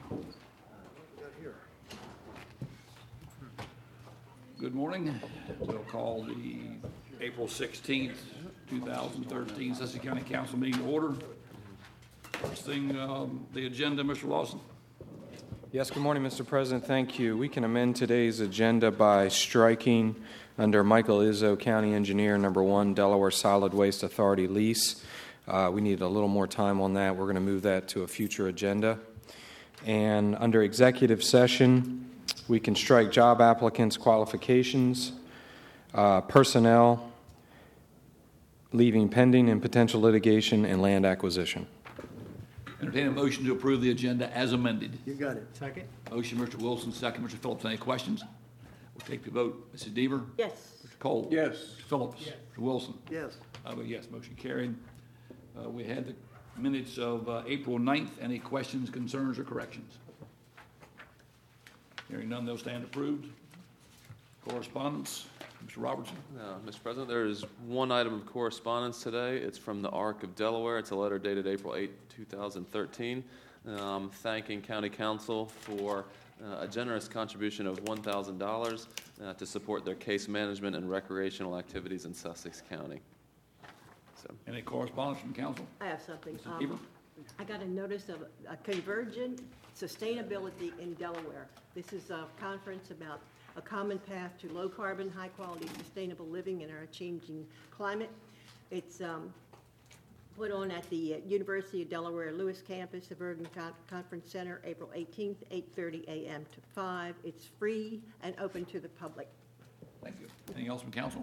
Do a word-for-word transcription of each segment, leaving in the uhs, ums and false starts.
Good morning. We'll call the April sixteenth, two thousand thirteen Sussex County Council meeting to order. First thing, um, the agenda, Mister Lawson. Yes, good morning, Mister President. Thank you. We can amend today's agenda by striking under Michael Izzo, County Engineer, number one, Delaware Solid Waste Authority lease. Uh, we need a little more time on that. We're going to move that to a future agenda. And under executive session, we can strike job applicants' qualifications, uh, personnel, leaving pending and potential litigation, and land acquisition. Entertain a motion to approve the agenda as amended. You got it. Second. Motion, Mister Wilson, second, Mister Phillips. Any questions? We'll take the vote. Missus Deaver? Yes. Mister Cole? Yes. Mister Phillips? Yes. Mister Wilson? Yes. I vote yes. Motion carried. Uh, we had the minutes of uh, April ninth. Any questions, concerns, or corrections? Hearing none, they'll stand approved. Correspondence, Mister Robertson. Uh, Mister President, there is one item of correspondence today. It's from the Arc of Delaware. It's a letter dated April eighth, two thousand thirteen, um, thanking County Council for uh, a generous contribution of one thousand dollars uh, to support their case management and recreational activities in Sussex County. So, Any correspondence from council? I have something. Mister Um, Deaver? I got a notice of a convergent sustainability in Delaware. This is a conference about a common path to low carbon, high quality, sustainable living in our changing climate. It's um, put on at the uh, University of Delaware Lewis campus, the Bergen Con- Conference Center, April eighteenth, eight thirty a.m. to five. It's free and open to the public. Thank you. Anything else from council?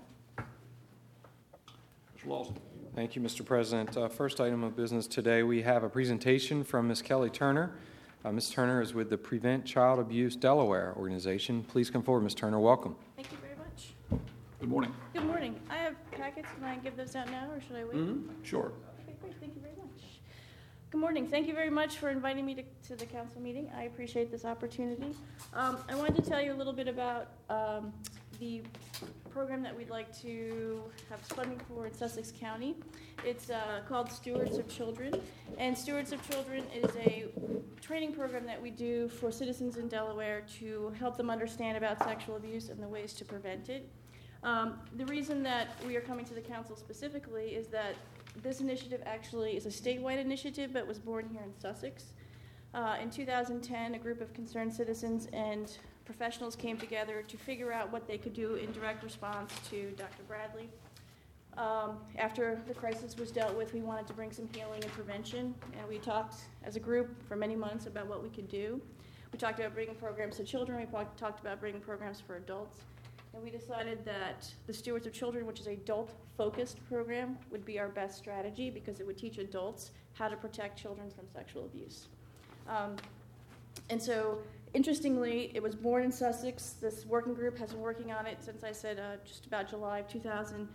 Mister Lawson. Thank you, Mister President. Uh, first item of business today, we have a presentation from Miz Kelly Turner. Uh, Miz Turner is with the Prevent Child Abuse Delaware organization. Please come forward, Miz Turner. Welcome. Thank you very much. Good morning. Good morning. I have packets. Can I give those out now, or should I wait? Mm-hmm. Sure. Okay, great. Thank you very much. Good morning. Thank you very much for inviting me to, to the council meeting. I appreciate this opportunity. Um, I wanted to tell you a little bit about um, the program that we'd like to have funding for in Sussex County. It's uh, called Stewards of Children, and Stewards of Children is a training program that we do for citizens in Delaware to help them understand about sexual abuse and the ways to prevent it. Um, the reason that we are coming to the council specifically is that this initiative actually is a statewide initiative, but was born here in Sussex. Uh, in two thousand ten, a group of concerned citizens and professionals came together to figure out what they could do in direct response to Doctor Bradley. Um, after the crisis was dealt with, we wanted to bring some healing and prevention, and we talked as a group for many months about what we could do. We talked about bringing programs to children, we talked about bringing programs for adults, and we decided that the Stewards of Children, which is an adult-focused program, would be our best strategy because it would teach adults how to protect children from sexual abuse. Um, and so, interestingly, it was born in Sussex. This working group has been working on it since I said uh, just about July of two thousand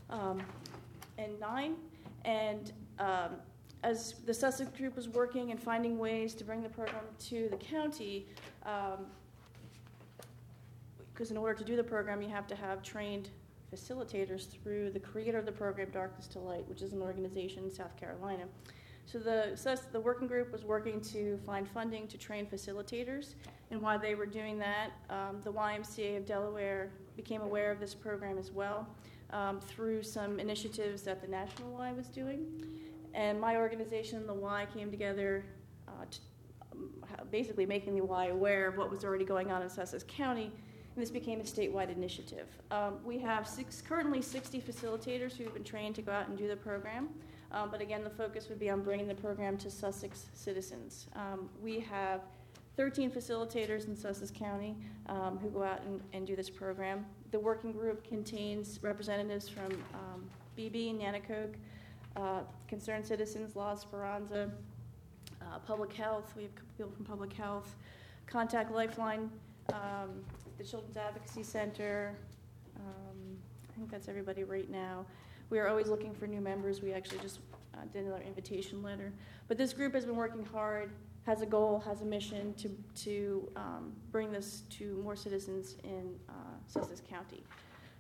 nine. And um, as the Sussex group was working and finding ways to bring the program to the county, um, because in order to do the program, you have to have trained facilitators through the creator of the program, Darkness to Light, which is an organization in South Carolina. So the, the working group was working to find funding to train facilitators, and while they were doing that, um, the Y M C A of Delaware became aware of this program as well um, through some initiatives that the National Y was doing. And my organization, the Y, came together uh, to, um, basically making the Y aware of what was already going on in Sussex County, and this became a statewide initiative. Um, we have six, currently sixty facilitators who have been trained to go out and do the program. Um, but again, the focus would be on bringing the program to Sussex citizens. Um, we have thirteen facilitators in Sussex County um, who go out and, and do this program. The working group contains representatives from um, B B, Nanticoke, uh, Concerned Citizens, La Esperanza, uh, Public Health. We have people from Public Health, Contact Lifeline, um, the Children's Advocacy Center. Um, I think that's everybody right now. We are always looking for new members. We actually just uh, did another invitation letter. But this group has been working hard, has a goal, has a mission to, to um, bring this to more citizens in uh, Sussex County.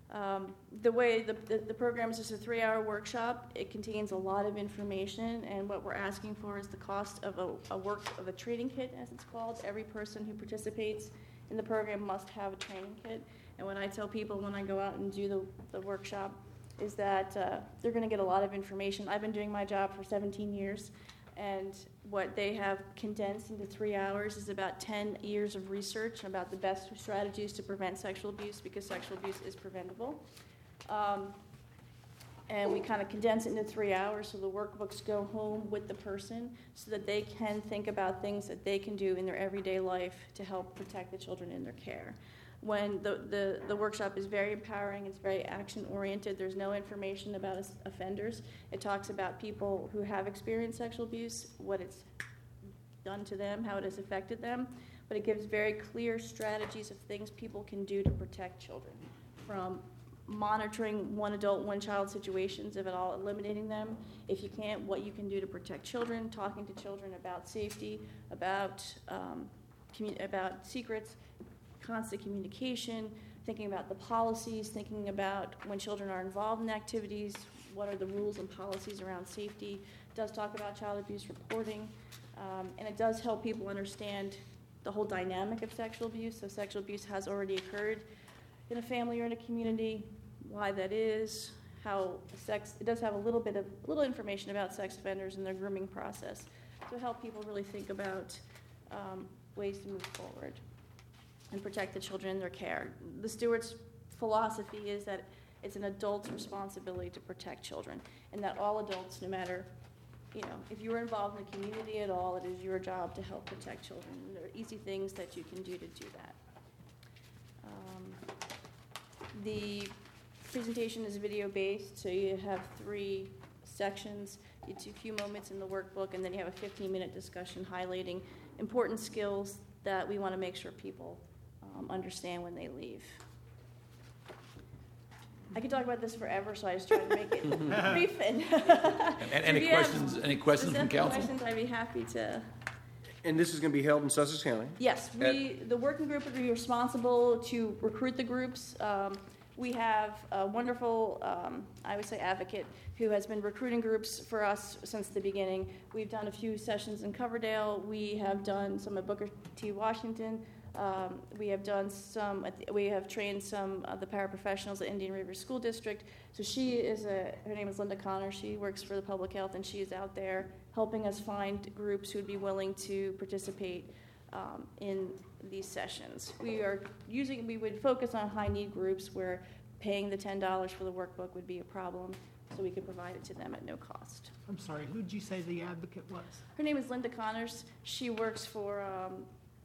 Um, the way the, the, the program is just a three-hour workshop. It contains a lot of information, and what we're asking for is the cost of a, a work of a training kit, as it's called. Every person who participates in the program must have a training kit. And what I tell people when I go out and do the, the workshop is that uh, they're going to get a lot of information. I've been doing my job for seventeen years, and what they have condensed into three hours is about ten years of research about the best strategies to prevent sexual abuse, because sexual abuse is preventable. Um, and we kind of condense it into three hours so the workbooks go home with the person so that they can think about things that they can do in their everyday life to help protect the children in their care. When the, the, the workshop is very empowering, it's very action-oriented. There's no information about offenders. It talks about people who have experienced sexual abuse, what it's done to them, how it has affected them, but it gives very clear strategies of things people can do to protect children, from monitoring one adult, one child situations, if at all, eliminating them. If you can't, what you can do to protect children, talking to children about safety, about, um, commu- about secrets, constant communication, thinking about the policies, thinking about when children are involved in activities, what are the rules and policies around safety. It does talk about child abuse reporting, um, and it does help people understand the whole dynamic of sexual abuse. So sexual abuse has already occurred in a family or in a community, why that is, how sex, it does have a little bit of, little information about sex offenders and their grooming process to help people really think about um, ways to move forward and protect the children in their care. The Stewart's philosophy is that it's an adult's responsibility to protect children, and that all adults, no matter, you know, if you're involved in the community at all, it is your job to help protect children. And there are easy things that you can do to do that. Um, the presentation is video-based, so you have three sections. It's a few moments in the workbook, and then you have a fifteen-minute discussion highlighting important skills that we want to make sure people um, understand when they leave. I could talk about this forever, so I just try to make it brief. And, And any if you have questions, any questions from specific council? questions, I'd be happy to. And this is going to be held in Sussex County? Yes, we, the working group would be responsible to recruit the groups. Um, we have a wonderful, um, I would say, advocate who has been recruiting groups for us since the beginning. We've done a few sessions in Coverdale. We have done some at Booker T. Washington. Um, we have done some, at the, we have trained some of the paraprofessionals at Indian River School District. So she is a, her name is Linda Connor. She works for the public health, and she is out there helping us find groups who would be willing to participate um, in these sessions. We are using, we would focus on high need groups where paying the ten dollars for the workbook would be a problem, so we could provide it to them at no cost. I'm sorry, who did you say the advocate was? Her name is Linda Connors. She works for um,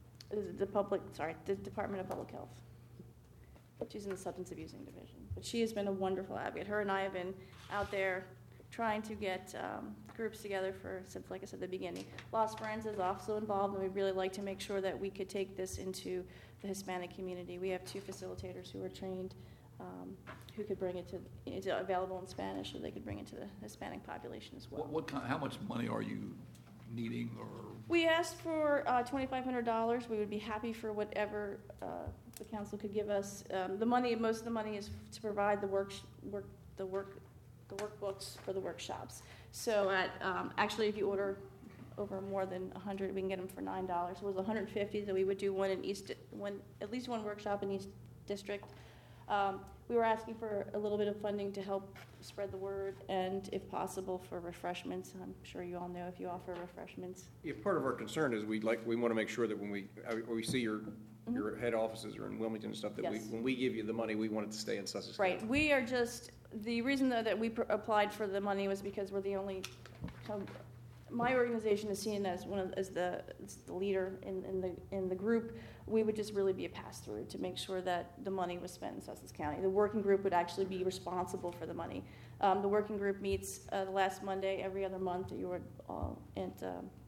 the public, sorry, the Department of Public Health. She's in the Substance Abusing Division. But she has been a wonderful advocate. Her and I have been out there trying to get um, groups together for, since, like I said, the beginning. Los Friends is also involved, and we'd really like to make sure that we could take this into the Hispanic community. We have two facilitators who are trained, um, who could bring it to, it's available in Spanish, so they could bring it to the Hispanic population as well. What, what kind, how much money are you needing, or? We asked for uh, twenty-five hundred dollars. We would be happy for whatever uh, the council could give us. Um, the money, most of the money is to provide the work, work, the work, the workbooks for the workshops. So at um, actually, if you order over more than one hundred, we can get them for nine dollars. It was one hundred fifty, so we would do one in East, one at least one workshop in each district. Um, we were asking for a little bit of funding to help spread the word, and if possible for refreshments. I'm sure you all know if you offer refreshments. Yeah, part of our concern is we like, we want to make sure that when we, uh, when we see your, Mm-hmm. your head offices are in Wilmington and stuff, that we, Yes. when we give you the money, we want it to stay in Sussex County. Right. We are just, the reason though that we pr- applied for the money was because we're the only, um, my organization is seen as one of, as the, as the leader in, in the, in the group. We would just really be a pass-through to make sure that the money was spent in Sussex County. The working group would actually be responsible for the money. Um, the working group meets uh, the last Monday every other month. You were all at, um,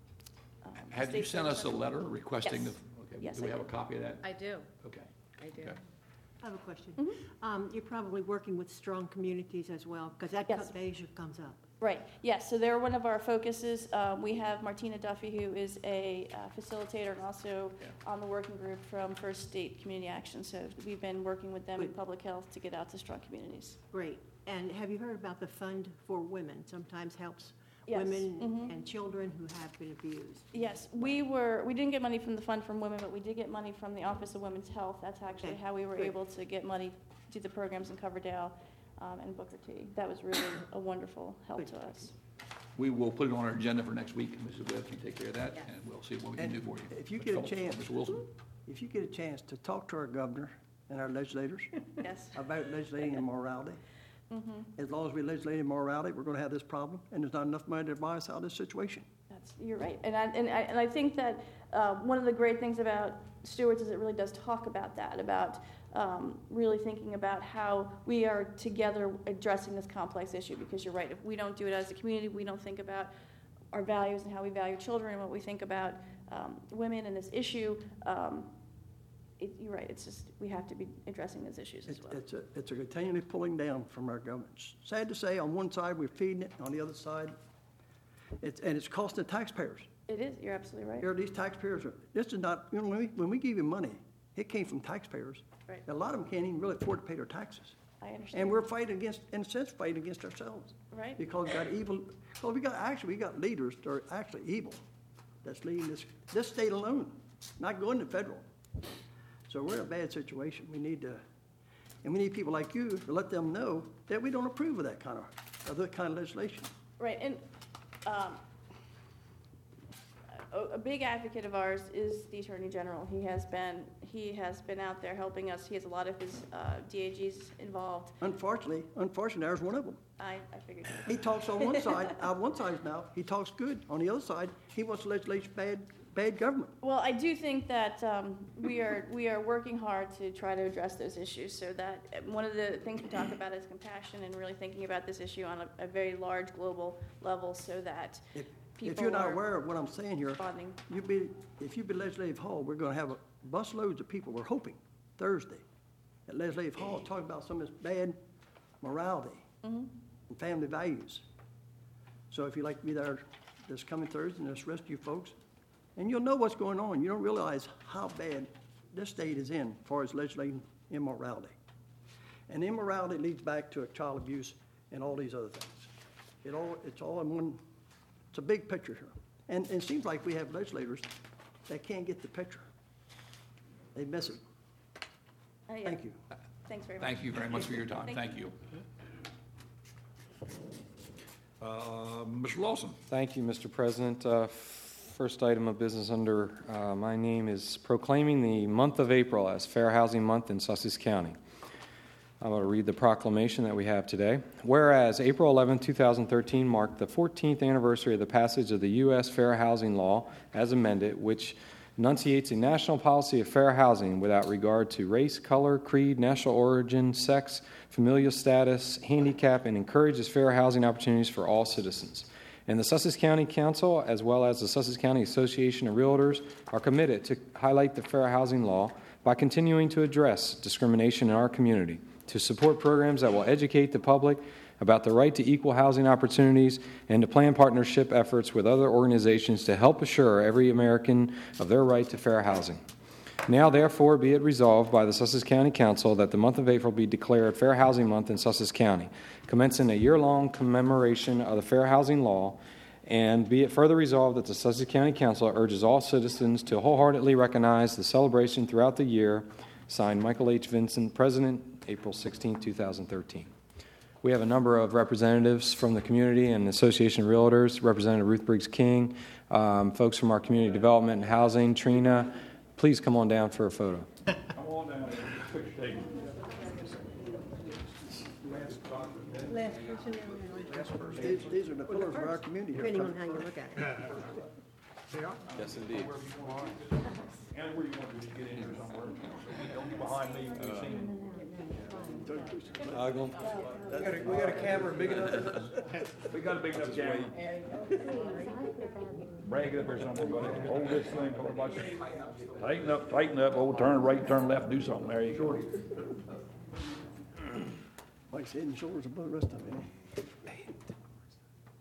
um, Have you State sent us a Center. letter requesting the? Yes. Okay. Yes, Do we I have a did. copy of that? I do, Okay. I do. Okay. I have a question. Mhm. Um, You're probably working with strong communities as well, because that Yes. issue comes up. Right, yes, so they're one of our focuses. Um, We have Martina Duffy, who is a uh, facilitator and also on the working group from First State Community Action. So we've been working with them in Good. public health to get out to strong communities. Great. And have you heard about the Fund for Women? Sometimes helps Yes. women Mhm. and children who have been abused. Yes, we were, we didn't get money from the Fund from Women, but we did get money from the Office of Women's Health. That's actually Okay, how we were good. able to get money to do the programs in Coverdale um, and Booker T. That was really a wonderful help Good. to us. We will put it on our agenda for next week, Missus Webb, you take care of that, Yes. and we'll see what we can do for you. If you Mister get a Phillips, chance- Mister Wilson? If you get a chance to talk to our governor and our legislators Yes. about legislating immorality, Mhm. as long as we legislate immorality, we're going to have this problem, and there's not enough money to buy us out of this situation. That's, you're right. And I, and I, and I think that uh, one of the great things about Stewart's is it really does talk about that, about um, really thinking about how we are together addressing this complex issue, because you're right, if we don't do it as a community, we don't think about our values and how we value children and what we think about um, women and this issue, um, it, you're right, it's just, we have to be addressing those issues as It's, well. it's a, it's a continually pulling down from our government. It's sad to say, on one side, we're feeding it, on the other side, it's, and it's costing the taxpayers. It is, you're absolutely right. Here, these taxpayers are, this is not, you know, when we, when we give you money, it came from taxpayers. Right. A lot of them can't even really afford to pay their taxes. I understand. And we're fighting against, in a sense, fighting against ourselves. Right. Because we got evil, well, we got, actually, we got leaders that are actually evil, that's leading this, this state alone, not going to federal. So we're in a bad situation. We need to, and we need people like you to let them know that we don't approve of that kind of, of that kind of legislation. Right, and um, a, a big advocate of ours is the Attorney General. He has been, he has been out there helping us. He has a lot of his uh, D A Gs involved. Unfortunately, unfortunately, there's one of them. I, I figured. He talks on one side, out one side now, he talks good. On the other side, he wants to legislate bad, bad government. Well, I do think that um, we are, we are working hard to try to address those issues, so that uh, one of the things we talk about is compassion and really thinking about this issue on a, a very large global level, so that If, people if you're not are aware of what I'm saying here, responding. you be, if you be Legislative Hall, we're gonna have a bus loads of people, we're hoping, Thursday, at Legislative Hall, talking about some of this bad morality Mhm. and family values. So if you'd like to be there this coming Thursday, and this rest of you folks, and you'll know what's going on. You don't realize how bad this state is in as far as legislating immorality. And immorality leads back to child abuse and all these other things. It all, it's all in one, it's a big picture here. And, and it seems like we have legislators that can't get the picture. They miss it. Uh, yeah. Thank you. Thanks very much. Thank you very much for your time, Thank thank you. Uh, Mister Lawson? Thank you, Mister President. Uh, First item of business under uh, my name is proclaiming the month of April as Fair Housing Month in Sussex County. I'm going to read the proclamation that we have today. Whereas April eleventh, two thousand thirteen marked the fourteenth anniversary of the passage of the U S Fair Housing Law as amended, which enunciates a national policy of fair housing without regard to race, color, creed, national origin, sex, familial status, handicap, and encourages fair housing opportunities for all citizens. And the Sussex County Council, as well as the Sussex County Association of Realtors, are committed to highlight the fair housing law by continuing to address discrimination in our community, to support programs that will educate the public about the right to equal housing opportunities, and to plan partnership efforts with other organizations to help assure every American of their right to fair housing. Now, therefore, be it resolved by the Sussex County Council that the month of April be declared Fair Housing Month in Sussex County, commencing a year-long commemoration of the Fair Housing Law, and be it further resolved that the Sussex County Council urges all citizens to wholeheartedly recognize the celebration throughout the year. Signed, Michael H. Vincent, President, April sixteenth, two thousand thirteen. We have a number of representatives from the community and the Association of Realtors, Representative Ruth Briggs King, um, folks from our community development and housing, Trina. Please come on down for a photo. Come on down, picture taking. Last person down These, these are the pillars of our community there, here. depending on how you look at it. Yes, indeed. And where you want to get in here somewhere. Don't get behind me, you can see. Uh, go- We got a, we got a camera big enough. We got a big enough camera. Bring it up here somewhere, buddy. Hold this thing, hold a bunch of, tighten up, tighten up, oh, turn right, turn left, do something, there you go. Like I said, head and shoulders above the rest of it.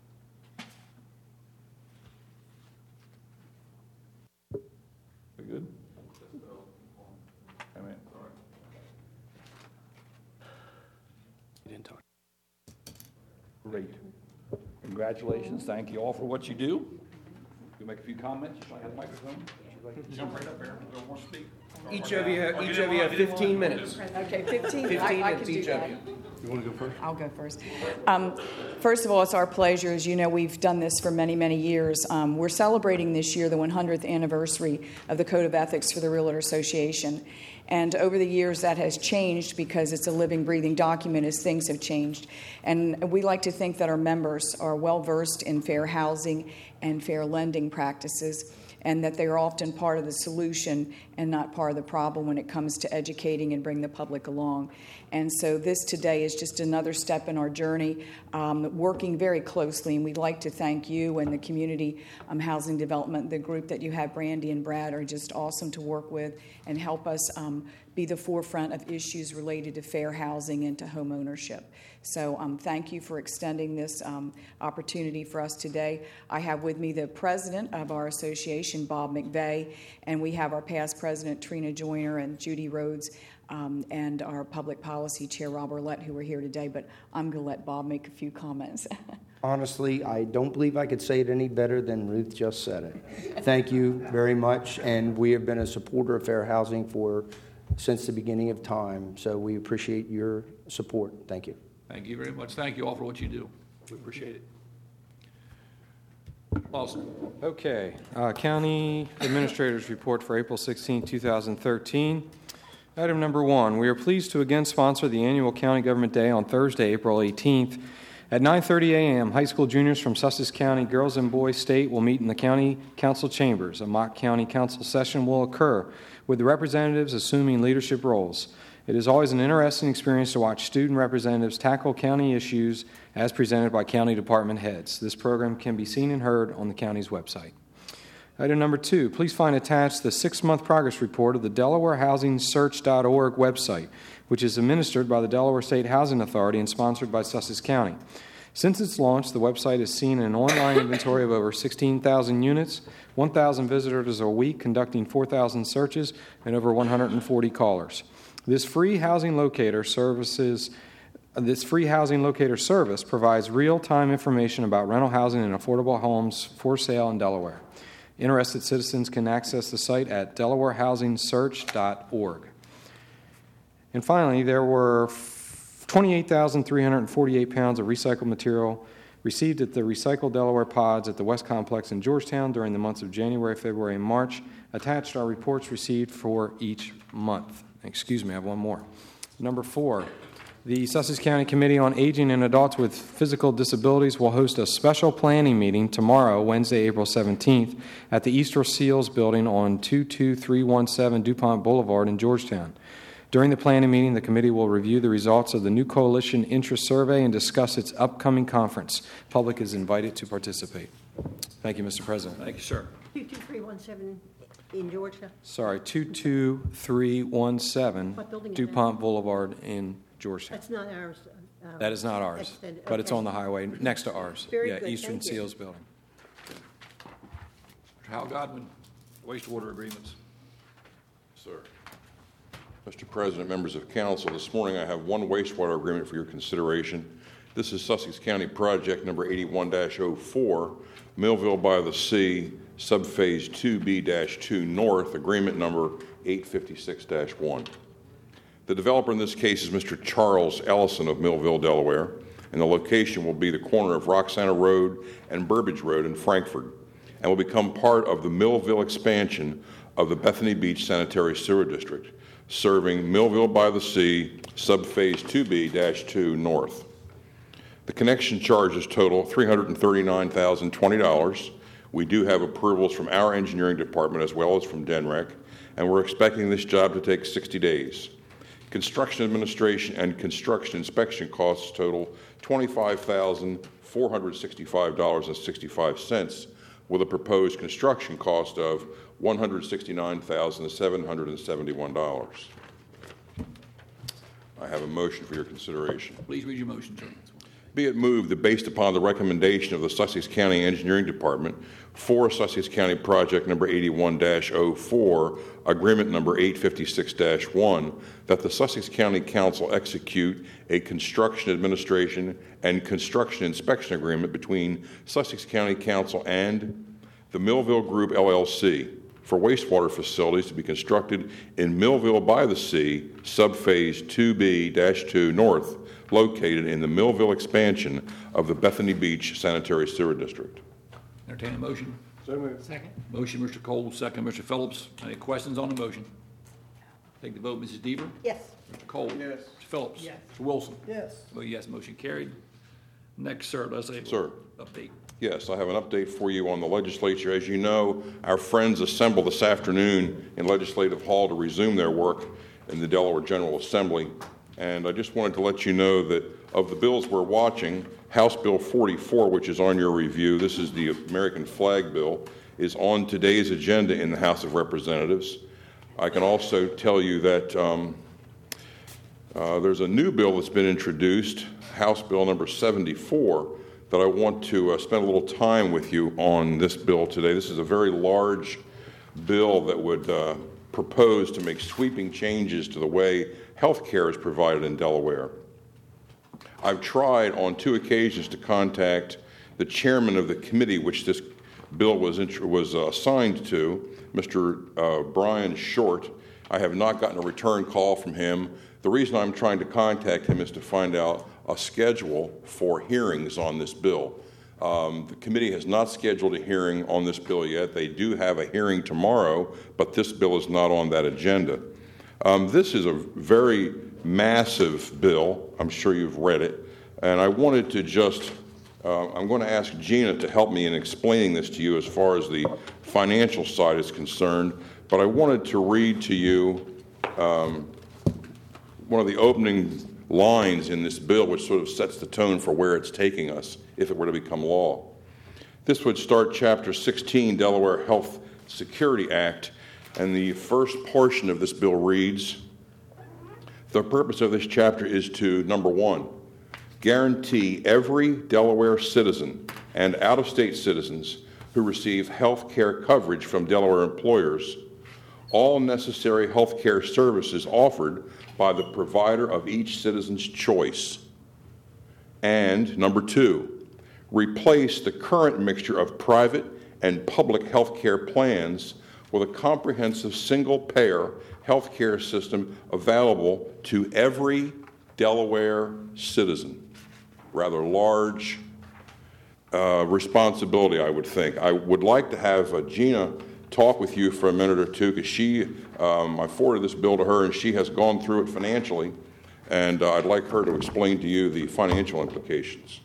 Great. Congratulations. Thank you all for what you do. You'll make a few comments. I have a microphone. Jump right up there. Don't want to speak. Each of you, Oh, you each didn't of you want- have you didn't want- fifteen minutes. Okay, fifteen, I, Fifteen I can minutes do each of that. you. You want to go first? I'll go first. Um, First of all, it's our pleasure. As you know, we've done this for many, many years. Um, We're celebrating this year the one hundredth anniversary of the Code of Ethics for the Realtor Association. And over the years, that has changed because it's a living, breathing document as things have changed. And we like to think that our members are well-versed in fair housing and fair lending practices, and that they are often part of the solution and not part of the problem when it comes to educating and bring the public along. And so this today is just another step in our journey, um, working very closely. And we'd like to thank you and the Community um, Housing Development, the group that you have, Brandy and Brad, are just awesome to work with and help us um, be the forefront of issues related to fair housing and to home ownership. So um, thank you for extending this um, opportunity for us today. I have with me the president of our association, Bob McVeigh, and we have our past president, Trina Joyner, and Judy Rhodes, um, and our public policy chair, Rob Orlett, who are here today. But I'm going to let Bob make a few comments. Honestly, I don't believe I could say it any better than Ruth just said it. Thank you very much, and we have been a supporter of fair housing for since the beginning of time, so we appreciate your support. Thank you. Thank you very much. Thank you all for what you do. We appreciate it. Lawson. Okay, uh, County Administrator's Report for April sixteenth, two thousand thirteen. Item number one, we are pleased to again sponsor the annual County Government Day on Thursday, April eighteenth. At nine thirty a.m., high school juniors from Sussex County Girls and Boys State will meet in the County Council chambers. A mock County Council session will occur with the representatives assuming leadership roles. It is always an interesting experience to watch student representatives tackle county issues as presented by county department heads. This program can be seen and heard on the county's website. Item number two, please find attached the six-month progress report of the Delaware Housing Search dot org website, which is administered by the Delaware State Housing Authority and sponsored by Sussex County. Since its launch, the website has seen an online inventory of over sixteen thousand units, one thousand visitors a week conducting four thousand searches, and over one hundred forty callers. This free housing locator services This free housing locator service provides real-time information about rental housing and affordable homes for sale in Delaware. Interested citizens can access the site at Delaware Housing Search dot org. And finally, there were twenty-eight thousand three hundred forty-eight pounds of recycled material received at the Recycle Delaware pods at the West Complex in Georgetown during the months of January, February, and March. Attached are reports received for each month. Excuse me, I have one more. Number four, the Sussex County Committee on Aging and Adults with Physical Disabilities will host a special planning meeting tomorrow, Wednesday, April seventeenth, at the Easter Seals Building on two two three one seven DuPont Boulevard in Georgetown. During the planning meeting, the committee will review the results of the new Coalition Interest Survey and discuss its upcoming conference. Public is invited to participate. Thank you, Mister President. Thank you, sir. two two three one seven in Georgia. Sorry, two two three one seven What building is that? DuPont Boulevard in Georgetown. That's not ours. uh, That is not ours, extended- but it's okay. on the highway next to ours. Very Yeah, good, Eastern thank you. Seals Building. Hal Godwin, wastewater agreements. Sir. Mister President, members of council, this morning I have one wastewater agreement for your consideration. This is Sussex County Project number eighty-one dash oh four, Millville by the Sea, Subphase two B two North, agreement number eight fifty-six dash one. The developer in this case is Mister Charles Ellison of Millville, Delaware, and the location will be the corner of Roxana Road and Burbage Road in Frankfort, and will become part of the Millville expansion of the Bethany Beach Sanitary Sewer District, serving Millville by the Sea, Subphase two B two North. The connection charges total three hundred thirty-nine thousand twenty dollars. We do have approvals from our engineering department as well as from D E N R E C, and we're expecting this job to take sixty days. Construction administration and construction inspection costs total twenty-five thousand four hundred sixty-five dollars and sixty-five cents, with a proposed construction cost of one hundred sixty-nine thousand seven hundred seventy-one dollars. I have a motion for your consideration. Please read your motion, sir. Be it moved that based upon the recommendation of the Sussex County Engineering Department for Sussex County Project Number eighty-one dash oh four, Agreement Number eight fifty-six dash one, that the Sussex County Council execute a construction administration and construction inspection agreement between Sussex County Council and the Millville Group L L C for wastewater facilities to be constructed in Millville by the Sea, subphase two B two North, located in the Millville expansion of the Bethany Beach Sanitary Sewer District. Entertain a motion. So moved. Second. Motion, Mister Cole, second, Mister Phillips. Any questions on the motion? Take the vote, Missus Deaver. Yes. Mister Cole. Yes. Mister Phillips. Yes. Mister Wilson. Yes. Vote yes, motion carried. Next, sir, let's say. Sir. Update. Yes, I have an update for you on the legislature. As you know, our friends assemble this afternoon in Legislative Hall to resume their work in the Delaware General Assembly. And I just wanted to let you know that of the bills we're watching, House Bill forty-four, which is on your review, this is the American flag bill, is on today's agenda in the House of Representatives. I can also tell you that um, uh, there's a new bill that's been introduced, House Bill number seventy-four, that I want to uh, spend a little time with you on this bill today. This is a very large bill that would uh, propose to make sweeping changes to the way health care is provided in Delaware. I've tried on two occasions to contact the chairman of the committee which this bill was, int- was uh, assigned to, Mister Uh, Brian Short. I have not gotten a return call from him. The reason I'm trying to contact him is to find out a schedule for hearings on this bill. Um, the committee has not scheduled a hearing on this bill yet. They do have a hearing tomorrow, but this bill is not on that agenda. Um, this is a very massive bill. I'm sure you've read it. And I wanted to just, uh, I'm going to ask Gina to help me in explaining this to you as far as the financial side is concerned. But I wanted to read to you um, one of the opening lines in this bill, which sort of sets the tone for where it's taking us if it were to become law. This would start Chapter sixteen, Delaware Health Security Act, and the first portion of this bill reads, the purpose of this chapter is to, number one, guarantee every Delaware citizen and out-of-state citizens who receive health care coverage from Delaware employers all necessary health care services offered by the provider of each citizen's choice. And number two, replace the current mixture of private and public health care plans with a comprehensive single-payer health care system available to every Delaware citizen. Rather large uh, responsibility, I would think. I would like to have uh, Gina talk with you for a minute or two, because she, um, I forwarded this bill to her, and she has gone through it financially, and uh, I'd like her to explain to you the financial implications.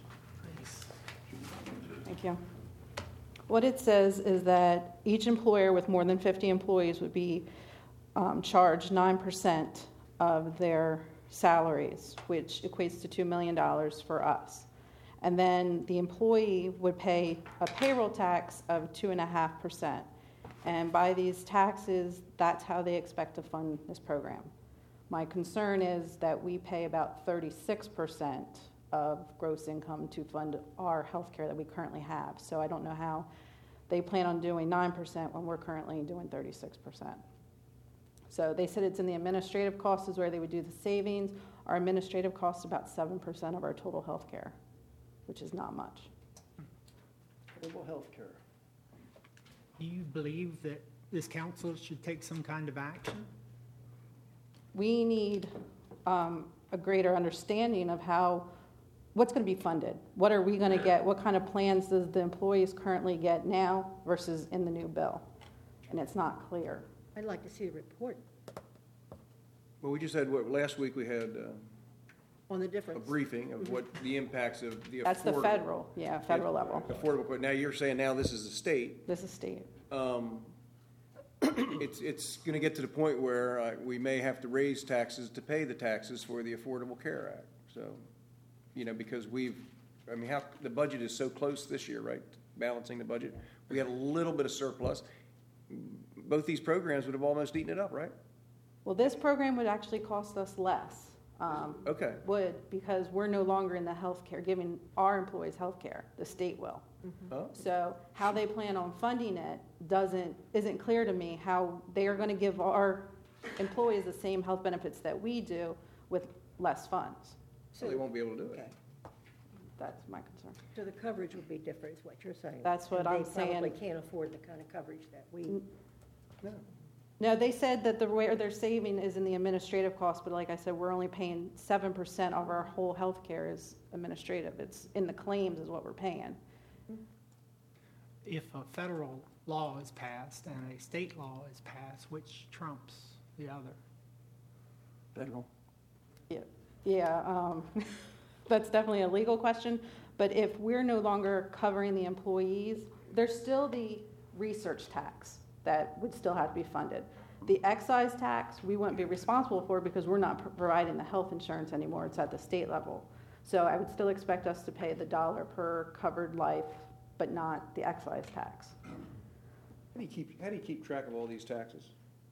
Thank you. What it says is that each employer with more than fifty employees would be um, charged nine percent of their salaries, which equates to two million dollars for us. And then the employee would pay a payroll tax of two point five percent. And by these taxes, that's how they expect to fund this program. My concern is that we pay about thirty-six percent of gross income to fund our health care that we currently have. So I don't know how they plan on doing nine percent when we're currently doing thirty-six percent. So they said it's in the administrative costs is where they would do the savings. Our administrative costs about seven percent of our total health care, which is not much. Affordable health care. Do you believe that this council should take some kind of action? We need um, a greater understanding of how, what's going to be funded. What are we going to get? What kind of plans does the employees currently get now versus in the new bill? And it's not clear. I'd like to see a report Well, we just had, what, last week we had uh, on the a difference. briefing of what the impacts of the affordable. That's the federal, yeah, federal level. Affordable, but now you're saying now this is the state. This is state. Um, It's, it's going to get to the point where uh, we may have to raise taxes to pay the taxes for the Affordable Care Act. So, you know, because we've, I mean, how, the budget is so close this year, right? Balancing the budget. We had a little bit of surplus. Both these programs would have almost eaten it up, right? Well, this program would actually cost us less. um, Okay. would, because we're no longer in the healthcare, giving our employees healthcare. The state will. Oh. So how they plan on funding it doesn't, isn't clear to me how they are going to give our employees the same health benefits that we do with less funds. So they won't be able to do it. Okay, That's my concern. so the coverage would be different, is what you're saying? That's what And I'm They probably saying. can't afford the kind of coverage that we, No. No, they said that the where they're saving is in the administrative cost, but like I said, we're only paying seven percent of our whole health care is administrative. It's in the claims is what we're paying. If a federal law is passed and a state law is passed, which trumps the other? Federal. Yeah, yeah, um, that's definitely a legal question, but if we're no longer covering the employees, there's still the research tax that would still have to be funded. The excise tax, we wouldn't be responsible for because we're not pro- providing the health insurance anymore, it's at the state level. So I would still expect us to pay the dollar per covered life, but not the excise tax. How do you keep, how do you keep track of all these taxes?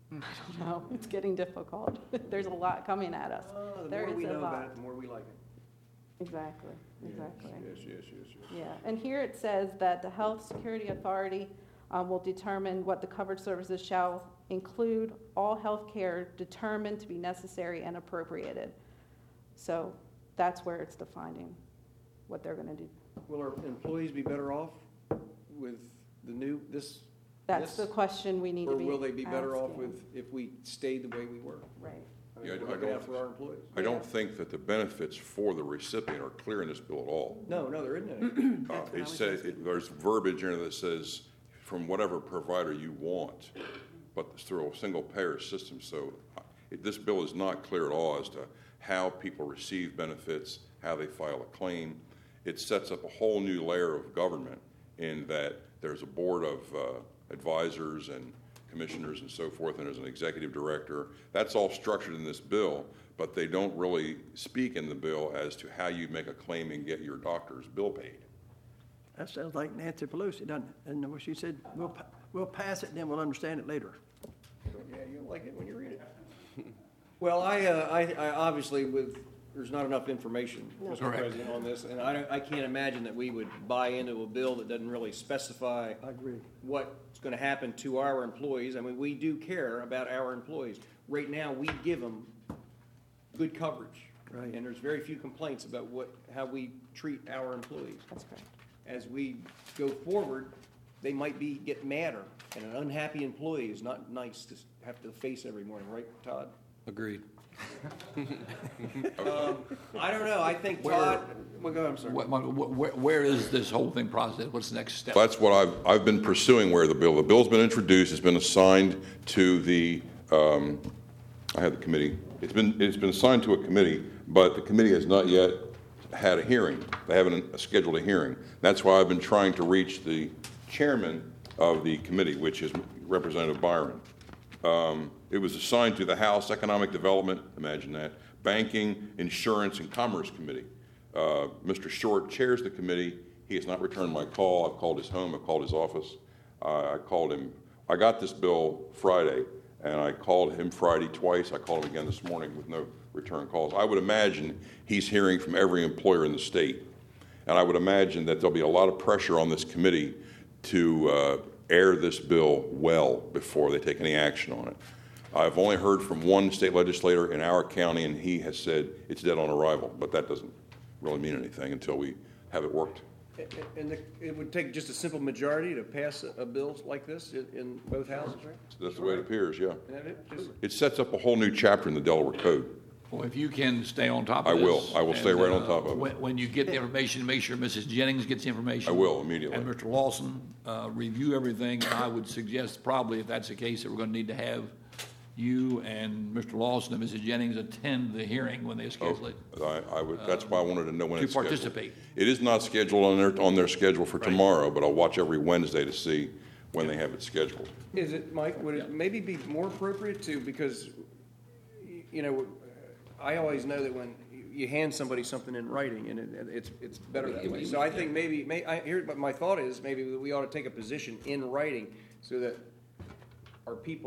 No, it's getting difficult. There's a lot coming at us. Oh, the There more is we a know lot. about it, the more we like it. Exactly, exactly. Yes, yes, yes, yes. Yeah, and here it says that the Health Security Authority uh, will determine what the covered services shall include all health care determined to be necessary and appropriated. So that's where it's defining what they're going to do. Will our employees be better off with the new, this? That's this? the question we need to Or be will they be better off asking. with, if we stayed the way we were? Right. I Yeah, I- mean, I we're looking don't- out for our employees. I don't think that the benefits for the recipient are clear in this bill at all. No, no, there isn't any. Uh, That's what I It was says, it- there's verbiage in it that says, from whatever provider you want, but it's through a single payer system. So uh, it- this bill is not clear at all as to how people receive benefits, how they file a claim. It sets up a whole new layer of government in that there's a board of uh, advisors and commissioners and so forth, and there's an executive director. That's all structured in this bill, but they don't really speak in the bill as to how you make a claim and get your doctor's bill paid. That sounds like Nancy Pelosi, doesn't it? And what she said, we'll, pa- we'll pass it, then we'll understand it later. Yeah, you'll like it when you read it. Well, I, uh, I, I obviously with, there's not enough information, Mister Correct. President, on this, and I don't, I can't imagine that we would buy into a bill that doesn't really specify I agree. what's gonna happen to our employees. I mean, we do care about our employees. Right now, we give them good coverage. Right. And there's very few complaints about what, how we treat our employees. That's correct. As we go forward, they might be, get madder, and an unhappy employee is not nice to have to face every morning, right, Todd? Agreed. Um, I don't know, I think Todd, well, go ahead, I'm sorry. What, what- where, where is this whole thing process? What's the next step? That's what I've, I've been pursuing where the bill, the bill's been introduced, it's been assigned to the, um, I had the committee, it's been, it's been assigned to a committee, but the committee has not yet had a hearing. They haven't scheduled a hearing. That's why I've been trying to reach the chairman of the committee, which is Representative Byron. Um, It was assigned to the House Economic Development, imagine that, Banking, Insurance, and Commerce Committee. Uh, Mister Short chairs the committee. He has not returned my call. I've called his home. I've called his office. Uh, I called him. I got this bill Friday, and I called him Friday twice. I called him again this morning with no return calls. I would imagine he's hearing from every employer in the state, and I would imagine that there'll be a lot of pressure on this committee to uh, air this bill well before they take any action on it. I've only heard from one state legislator in our county, and he has said it's dead on arrival, but that doesn't really mean anything until we have it worked. And the- it would take just a simple majority to pass a a bill like this in- in both houses, right? That's the way it appears, yeah. Isn't that it? Just- It sets up a whole new chapter in the Delaware Code. Well, if you can stay on top I of this. will. I will stay and, right on uh, top of it. When, when you get the information, make sure Missus Jennings gets the information. I will immediately. And Mister Lawson, uh, review everything. And I would suggest probably, if that's the case, that we're gonna need to have you and Mister Lawson and Missus Jennings attend the hearing when they schedule it. I, I would, that's why I wanted to know when to it's scheduled. participate. It is not scheduled on their, on their schedule for tomorrow, but I'll watch every Wednesday to see when they have it scheduled. Is it, Mike, would it maybe be more appropriate to, because, y- you know, I always know that when you hand somebody something in writing, and it- it's, it's better that way. So I think maybe, may, I, here, but my thought is, maybe we ought to take a position in writing so that our people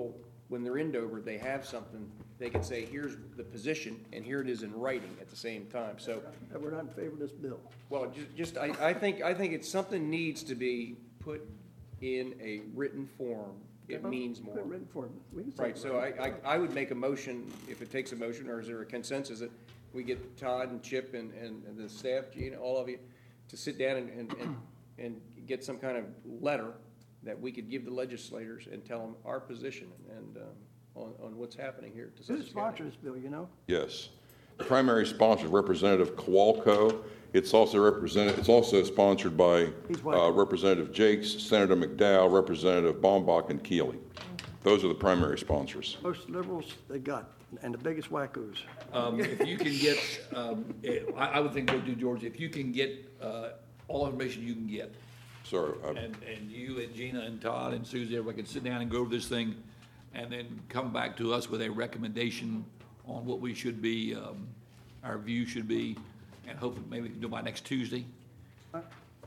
when they're in Dover, they have something, they can say, here's the position, and here it is in writing at the same time, so. That we're not in favor of this bill. Well, ju- just, I, I think, I think it's, something needs to be put in a written form. It means Put it more. written for me. We can say Right, it. so I, I, I would make a motion, if it takes a motion, or is there a consensus that we get Todd and Chip and, and and the staff, Gina, all of you, to sit down and, and, and, and get some kind of letter that we could give the legislators and tell them our position and, um, on, on what's happening here to Who's Sussex County. sponsoring this bill, you know? Yes. The primary sponsor is Representative Kowalko. It's also represented, it's also sponsored by He's white. uh, Representative Jakes, Senator McDowell, Representative Baumbach, and Keeley. Those are the primary sponsors. Most liberals they got, and the biggest wackos. Um, if you can get, um, eh, I, I would think go do Georgia, if you can get, uh, all information you can get. Sir, uh, And, and you and Gina and Todd and Susie, everybody can sit down and go over this thing and then come back to us with a recommendation on what we should be, um, our view should be, and hopefully maybe we can do it by next Tuesday. Um,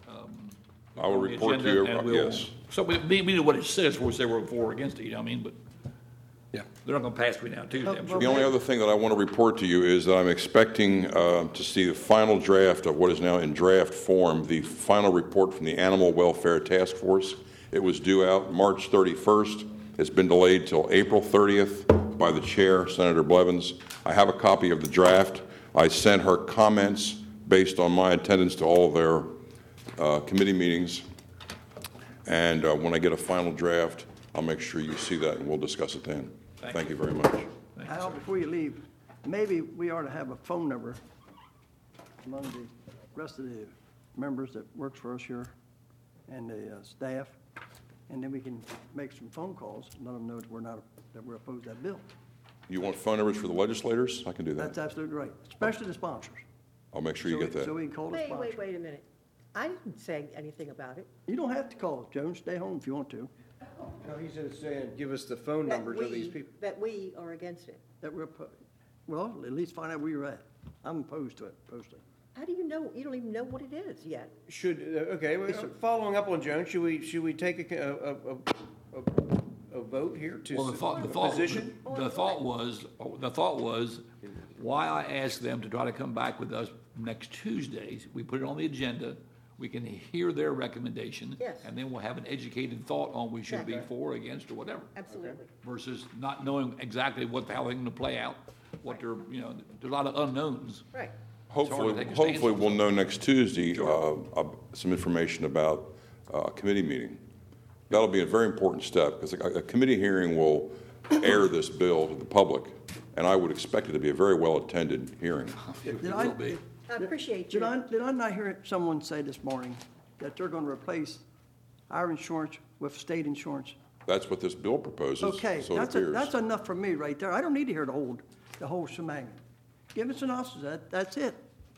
I will on the report to agenda, you, and we'll- yes. So we, we we know what it says before we say we're for or against it, you know what I mean, but Yeah. they're not gonna pass between now and Tuesday, I'm sure. The only other thing that I want to report to you is that I'm expecting uh, to see the final draft of what is now in draft form, the final report from the Animal Welfare Task Force. It was due out March thirty-first. It's been delayed till April thirtieth by the chair, Senator Blevins. I have a copy of the draft. I sent her comments based on my attendance to all of their uh, committee meetings. And uh, when I get a final draft, I'll make sure you see that and we'll discuss it then. Thank Thank you very much. Al, before you leave, maybe we ought to have a phone number among the rest of the members that works for us here and the uh, staff, and then we can make some phone calls and let them know that we're not, that we're opposed to that bill. You want phone numbers for the legislators? I can do That's that. absolutely right, especially the sponsors. I'll make sure you So get we- that. So we can call the Wait, sponsors. wait, wait a minute. I didn't say anything about it. You don't have to call, Joan, stay home if you want to, No, he's just saying, give us the phone That numbers of these we- people. That we are against it. that we're, oppo- well, at least find out where you're at. I'm opposed to it, personally. How do you know? You don't even know what it is yet. Should, uh, okay, well, following up on Joan, should we, should we take a, a, a, a, a vote here to Well, the s- thought, the a thought, position? the thought was, the thought was, why I asked them to try to come back with us next Tuesday. We put it on the agenda, we can hear their recommendation. Yes. And then we'll have an educated thought on we should be Exactly. for, or against, or whatever. Absolutely. Versus not knowing exactly what, how they're gonna play out, what they're, you know, there's a lot of unknowns. Right. hard to Hopefully, take a stance hopefully on we'll something. know next Tuesday uh, uh, some information about uh, a committee meeting. That'll be a very important step, because a a committee hearing will air this bill to the public, and I would expect it to be a very well-attended hearing. It Did will I- be. I appreciate Did you. I, did I not hear someone say this morning that they're gonna replace our insurance with state insurance? That's what this bill proposes, Okay, so it that's, a- appears. that's enough for me right there. I don't need to hear the whole, the whole shebang. Give us an synopsis, that, that's it.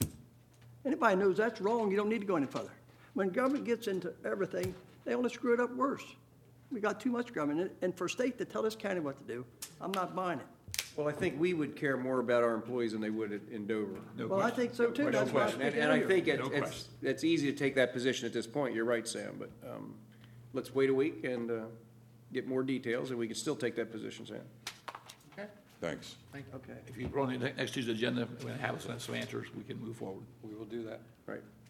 Anybody knows that's wrong, you don't need to go any further. When government gets into everything, they only screw it up worse. We got too much government, and- and for state to tell this county what to do, I'm not buying it. Well, I think we would care more about our employees than they would in- in Dover. No Well, I question. think so too, No that's why I question. speak And, and I earlier. think it- No it's, question. it's easy to take that position at this point. You're right, Sam, but, um, let's wait a week and, uh, get more details, and we can still take that position, Sam. Thanks. Okay. If you put on the next Tuesday's agenda, we're gonna have some some answers, we can move forward. We will do that. Right.